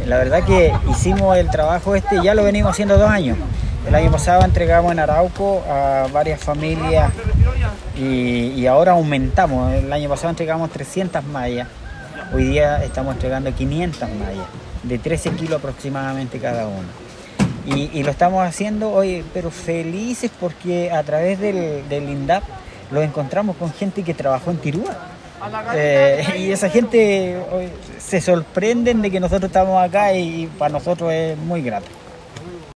La verdad que hicimos el trabajo ya lo venimos haciendo 2 años. El año pasado entregamos en Arauco a varias familias y ahora aumentamos. El año pasado entregamos 300 mallas. Hoy día estamos entregando 500 mallas, de 13 kilos aproximadamente cada una. Y lo estamos haciendo hoy, pero felices porque a través del INDAP lo encontramos con gente que trabajó en Tirúa. Y esa gente se sorprenden de que nosotros estamos acá y para nosotros es muy grato.